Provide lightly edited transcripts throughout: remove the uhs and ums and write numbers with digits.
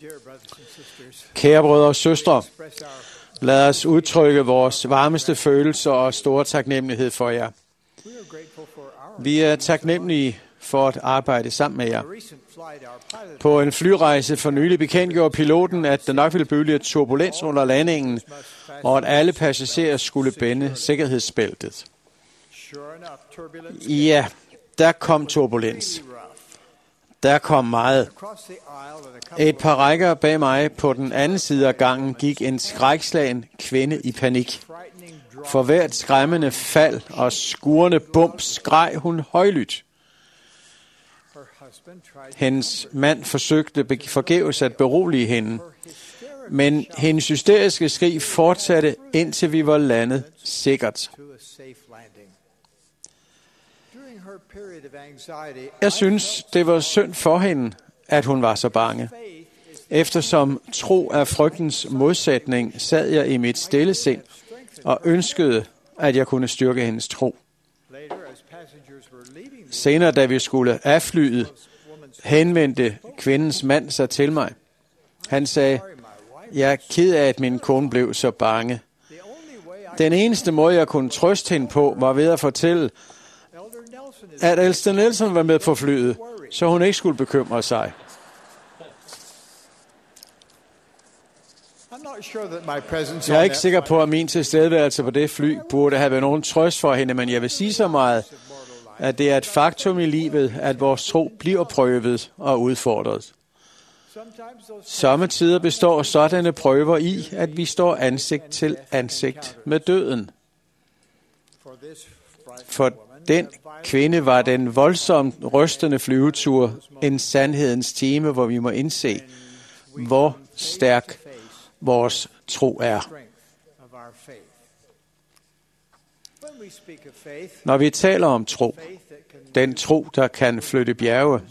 Kære brødre og søstre, lad os udtrykke vores varmeste følelser og store taknemmelighed for jer. Vi er taknemmelige for at arbejde sammen med jer. På en flyrejse for nylig bekendtgjorde piloten, at der nok ville blive turbulens under landingen, og at alle passagerer skulle binde sikkerhedsbæltet. Ja, der kom turbulens. Der kom meget. Et par rækker bag mig på den anden side af gangen gik en skrækslagen kvinde i panik. For hvert skræmmende fald og skurende bump skreg hun højlydt. Hendes mand forsøgte forgæves at berolige hende, men hendes hysteriske skrig fortsatte, indtil vi var landet sikkert. Jeg synes, det var synd for hende, at hun var så bange. Eftersom tro er frygtens modsætning, sad jeg i mit stille sind og ønskede, at jeg kunne styrke hendes tro. Senere, da vi skulle af flyet, henvendte kvindens mand sig til mig. Han sagde, jeg er ked af, at min kone blev så bange. Den eneste måde, jeg kunne trøste hende på, var ved at fortælle, at Elster Nelson var med på flyet, så hun ikke skulle bekymre sig. Jeg er ikke sikker på, at min tilstedeværelse på det fly burde have været nogen trøst for hende, men jeg vil sige så meget, at det er et faktum i livet, at vores tro bliver prøvet og udfordret. Sommetider består sådanne prøver i, at vi står ansigt til ansigt med døden. For den kvinde var den voldsomt rystende flyvetur en sandhedens time, hvor vi må indse, hvor stærk vores tro er. Når vi taler om tro, den tro, der kan flytte bjerge,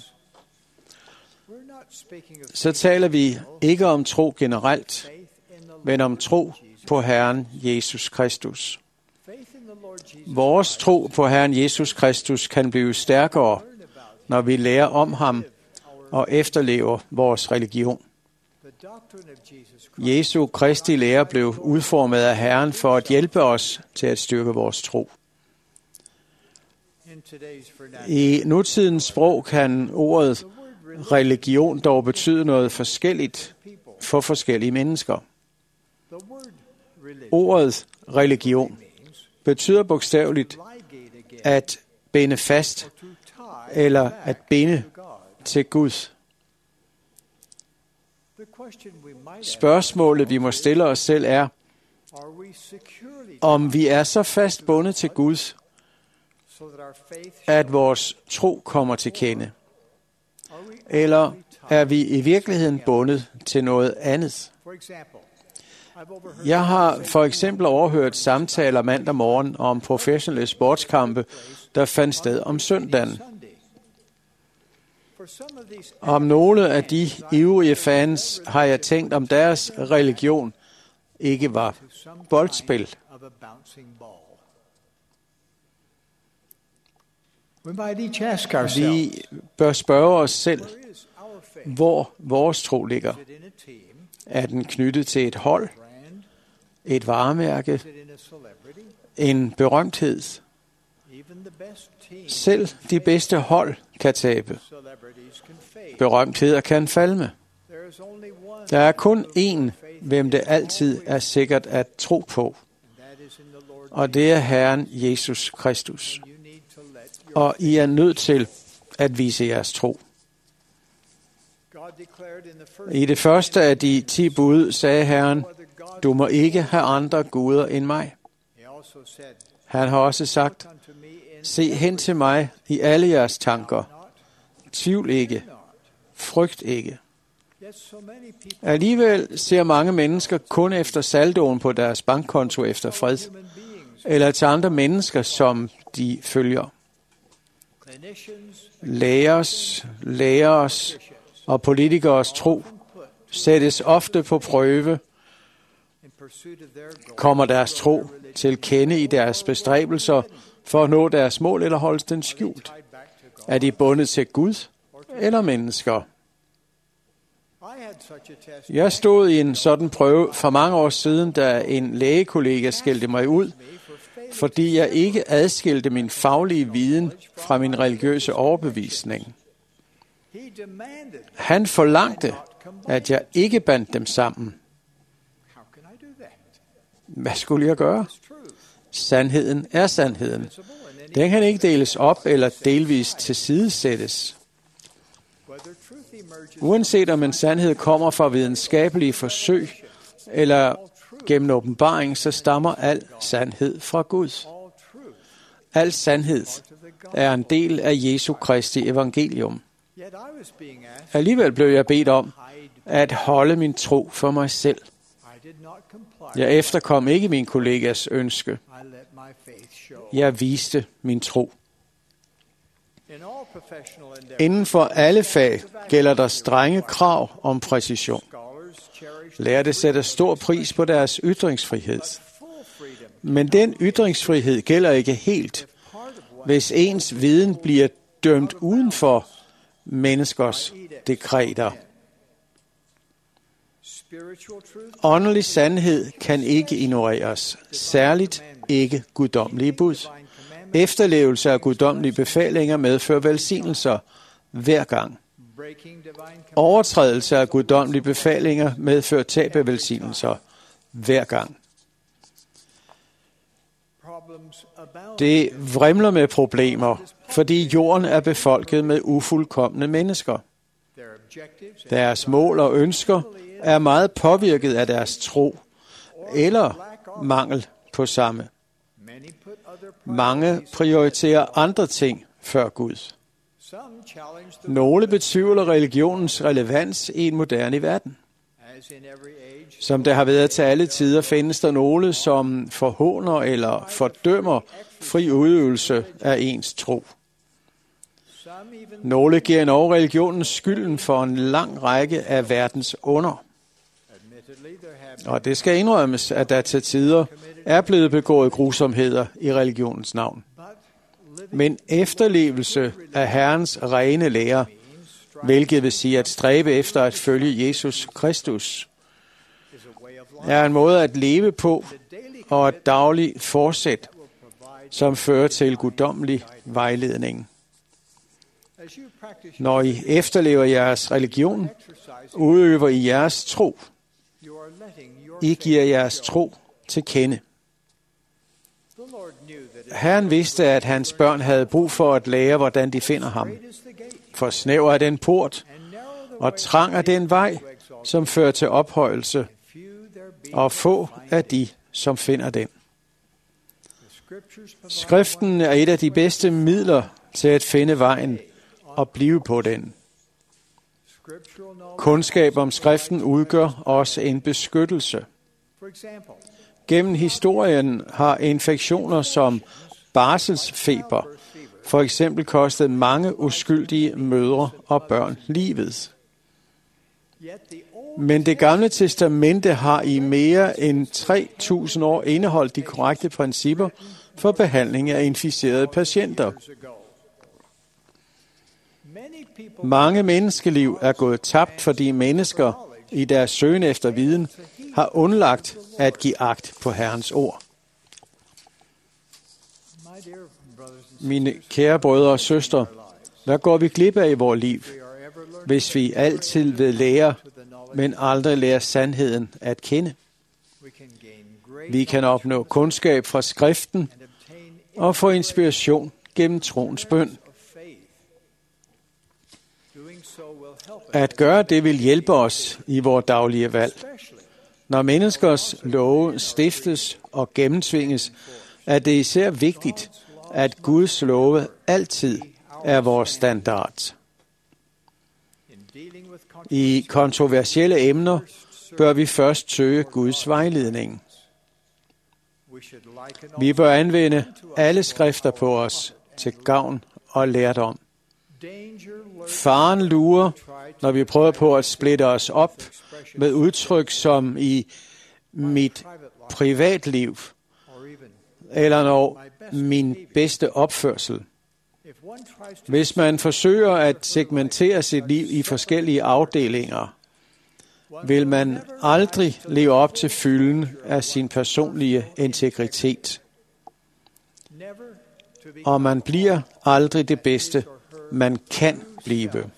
så taler vi ikke om tro generelt, men om tro på Herren Jesus Kristus. Vores tro på Herren Jesus Kristus kan blive stærkere, når vi lærer om ham og efterlever vores religion. Jesu Kristi lære blev udformet af Herren for at hjælpe os til at styrke vores tro. I nutidens sprog kan ordet religion dog betyde noget forskelligt for forskellige mennesker. Ordet religion betyder bogstaveligt at binde fast eller at binde til Gud. Spørgsmålet, vi må stille os selv, er, om vi er så fast bundet til Gud, at vores tro kommer til kende. Eller er vi i virkeligheden bundet til noget andet? Jeg har for eksempel overhørt samtaler mandag morgen om professionelle sportskampe, der fandt sted om søndagen. Om nogle af de ivrige fans har jeg tænkt, om deres religion ikke var boldspil. Vi bør spørge os selv, hvor vores tro ligger. Er den knyttet til et hold, et varemærke, en berømthed? Selv de bedste hold kan tabe. Berømtheder kan falme. Der er kun én, hvem det altid er sikkert at tro på, og det er Herren Jesus Kristus. Og I er nødt til at vise jeres tro. I det første af de 10 bud sagde Herren, du må ikke have andre guder end mig. Han har også sagt, se hen til mig i alle jeres tanker. Tvivl ikke. Frygt ikke. Alligevel ser mange mennesker kun efter saldoen på deres bankkonto efter fred, eller til andre mennesker, som de følger. Lærers og politikers tro sættes ofte på prøve. Kommer deres tro til kende i deres bestræbelser for at nå deres mål, eller holdes den skjult? Er de bundet til Gud eller mennesker? Jeg stod i en sådan prøve for mange år siden, da en lægekollega skældte mig ud, fordi jeg ikke adskilte min faglige viden fra min religiøse overbevisning. Han forlangte, at jeg ikke bandt dem sammen. Hvad skulle jeg gøre? Sandheden er sandheden. Den kan ikke deles op eller delvist tilsidesættes. Uanset om en sandhed kommer fra videnskabelige forsøg eller gennem åbenbaring, så stammer al sandhed fra Gud. Al sandhed er en del af Jesu Kristi evangelium. Alligevel blev jeg bedt om at holde min tro for mig selv. Jeg efterkom ikke min kollegas ønske. Jeg viste min tro. Inden for alle fag gælder der strenge krav om præcision. Lærte sætter stor pris på deres ytringsfrihed. Men den ytringsfrihed gælder ikke helt, hvis ens viden bliver dømt uden for menneskers dekreter. Åndelig sandhed kan ikke ignoreres, særligt ikke guddommelige bud. Efterlevelse af guddommelige befalinger medfører velsignelser hver gang. Overtrædelse af guddommelige befalinger medfører tab af velsignelser hver gang. Det vrimler med problemer, fordi jorden er befolket med ufuldkomne mennesker. Deres mål og ønsker er meget påvirket af deres tro eller mangel på samme. Mange prioriterer andre ting før Gud. Nogle betvivler religionens relevans i en moderne verden. Som det har været til alle tider, findes der nogle, som forhåner eller fordømmer fri udøvelse af ens tro. Nogle giver endog religionen skylden for en lang række af verdens onder. Og det skal indrømmes, at der til tider er blevet begået grusomheder i religionens navn. Men efterlevelse af Herrens rene lære, hvilket vil sige at stræbe efter at følge Jesus Kristus, er en måde at leve på og et dagligt forsæt, som fører til guddommelig vejledning. Når I efterlever jeres religion, udøver I jeres tro. I giver jeres tro til kende. Herren vidste, at hans børn havde brug for at lære, hvordan de finder ham. For snæver er den port, og trang er den vej, som fører til ophøjelse, og få er de, som finder den. Skriften er et af de bedste midler til at finde vejen og blive på den. Kundskab om skriften udgør også en beskyttelse. Gennem historien har infektioner som barselsfeber for eksempel kostet mange uskyldige mødre og børn livet. Men det gamle testamente har i mere end 3.000 år indeholdt de korrekte principper for behandling af inficerede patienter. Mange menneskeliv er gået tabt, fordi mennesker i deres søgen efter viden har undlagt at give agt på Herrens ord. Mine kære brødre og søstre, hvad går vi glip af i vores liv, hvis vi altid vil lære, men aldrig lærer sandheden at kende? Vi kan opnå kundskab fra skriften og få inspiration gennem troens bøn. At gøre det vil hjælpe os i vores daglige valg. Når menneskers love stiftes og gennemtvinges, er det især vigtigt, at Guds love altid er vores standard. I kontroversielle emner bør vi først søge Guds vejledning. Vi bør anvende alle skrifter på os til gavn og lærdom. Faren lurer, når vi prøver på at splitte os op med udtryk som i mit privatliv, eller når min bedste opførsel. Hvis man forsøger at segmentere sit liv i forskellige afdelinger, vil man aldrig leve op til fylden af sin personlige integritet. Og man bliver aldrig det bedste, man kan blive.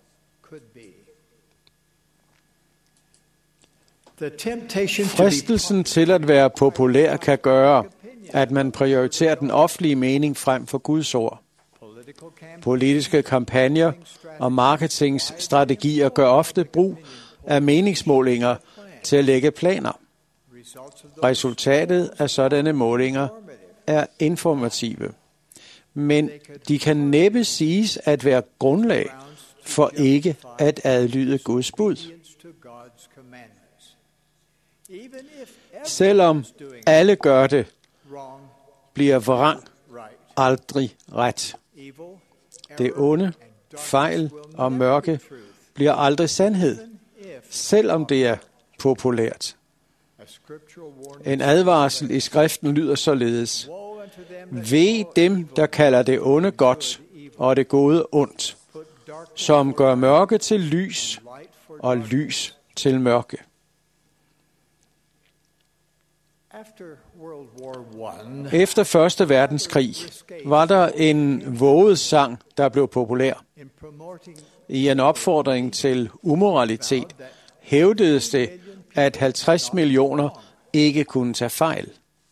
Fristelsen til at være populær kan gøre, at man prioriterer den offentlige mening frem for Guds ord. Politiske kampagner og marketingstrategier gør ofte brug af meningsmålinger til at lægge planer. Resultatet af sådanne målinger er informative, men de kan næppe siges at være grundlag for ikke at adlyde Guds bud. Selvom alle gør det, bliver vrang aldrig ret. Det onde, fejl og mørke bliver aldrig sandhed, selvom det er populært. En advarsel i skriften lyder således: Ve dem, der kalder det onde godt og det gode ondt, som gør mørke til lys og lys til mørke. Efter Første Verdenskrig var der en våget sang, der blev populær. I en opfordring til umoralitet hævdedes det, at 50 millioner ikke kunne tage fejl.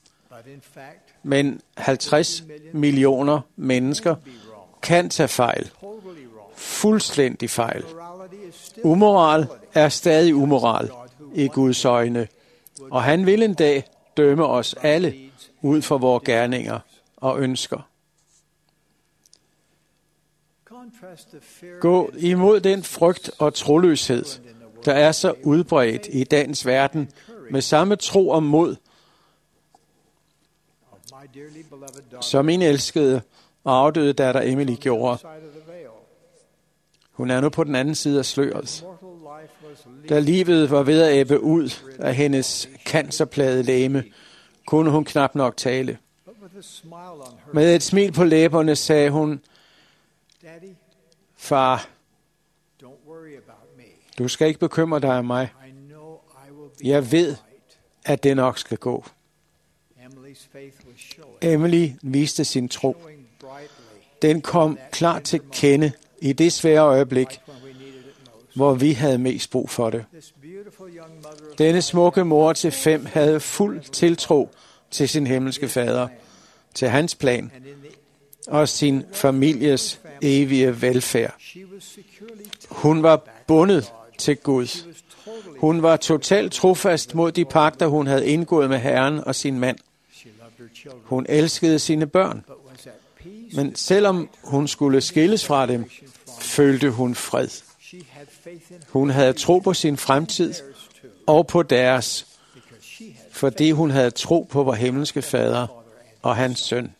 Men 50 millioner mennesker kan tage fejl. Fuldstændig fejl. Umoral er stadig umoral i Guds øjne, og han vil en dag dømme os alle ud fra vores gerninger og ønsker. Gå imod den frygt og troløshed, der er så udbredt i dagens verden, med samme tro og mod, som min elskede og afdøde datter Emily gjorde. Hun er nu på den anden side af sløret. Da livet var ved at ebbe ud af hendes cancerplagede legeme, kunne hun knap nok tale. Med et smil på læberne sagde hun: Far, du skal ikke bekymre dig om mig. Jeg ved, at det nok skal gå. Emily viste sin tro. Den kom klart til kende i det svære øjeblik, hvor vi havde mest brug for det. Denne smukke mor til 5 havde fuld tiltro til sin himmelske fader, til hans plan og sin families evige velfærd. Hun var bundet til Gud. Hun var totalt trofast mod de pagter, hun havde indgået med Herren og sin mand. Hun elskede sine børn, men selvom hun skulle skilles fra dem, følte hun fred. Hun havde tro på sin fremtid og på deres, fordi hun havde tro på vor himmelske fader og hans søn.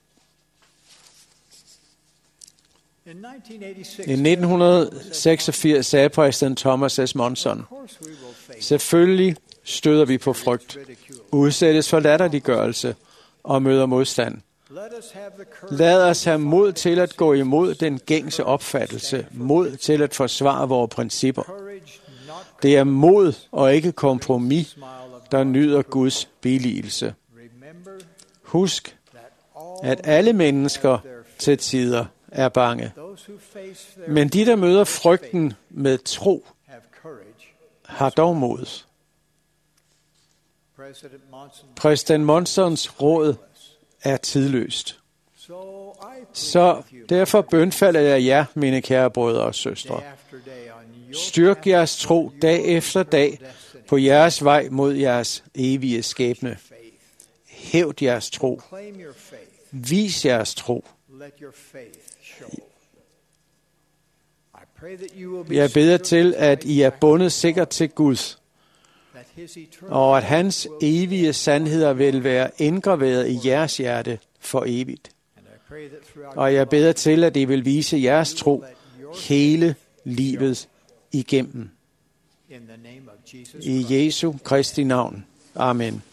I 1986 sagde præsident Thomas S. Monson: Selvfølgelig støder vi på frygt, udsættes for latterliggørelse og møder modstand. Lad os have mod til at gå imod den gængse opfattelse, mod til at forsvare vores principper. Det er mod og ikke kompromis, der nyder Guds billigelse. Husk, at alle mennesker til tider er bange. Men de, der møder frygten med tro, har dog mod. Præsident Monsons råd er tidløst. Så derfor bønfalder jeg jer, mine kære brødre og søstre. Styrk jeres tro dag efter dag på jeres vej mod jeres evige skæbne. Hævd jeres tro. Vis jeres tro. Jeg beder til, at I er bundet sikkert til Gud, og at hans evige sandheder vil være indgraveret i jeres hjerte for evigt. Og jeg beder til, at I vil vise jeres tro hele livet igennem. I Jesu Kristi navn. Amen.